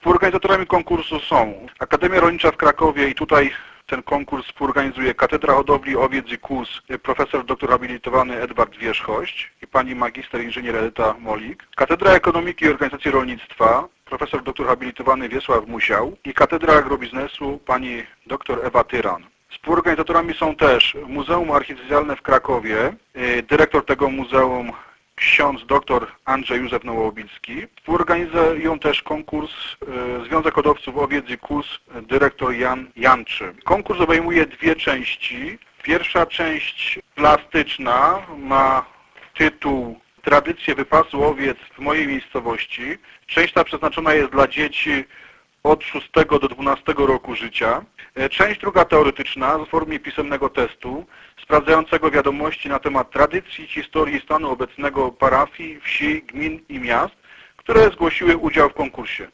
Współorganizatorami konkursu są Akademia Rolnicza w Krakowie i tutaj ten konkurs współorganizuje Katedra Hodowli Owiec i Kóz profesor dr habilitowany Edward Wierzchość i pani magister inżynier Edyta Molik, Katedra Ekonomiki i Organizacji Rolnictwa profesor dr habilitowany Wiesław Musiał i Katedra Agrobiznesu pani dr Ewa Tyran. Współorganizatorami są też Muzeum Archidiecezjalne w Krakowie, dyrektor tego muzeum ksiądz dr Andrzej Józef Nowołobicki. Współorganizują też konkurs Związek Hodowców Owiec i Kóz, dyrektor Jan Janczy. Konkurs obejmuje dwie części. Pierwsza część plastyczna ma tytuł Tradycje wypasu owiec w mojej miejscowości. Część ta przeznaczona jest dla dzieci od 6 do 12 roku życia. Część druga teoretyczna w formie pisemnego testu sprawdzającego wiadomości na temat tradycji, historii stanu obecnego parafii, wsi, gmin i miast, które zgłosiły udział w konkursie.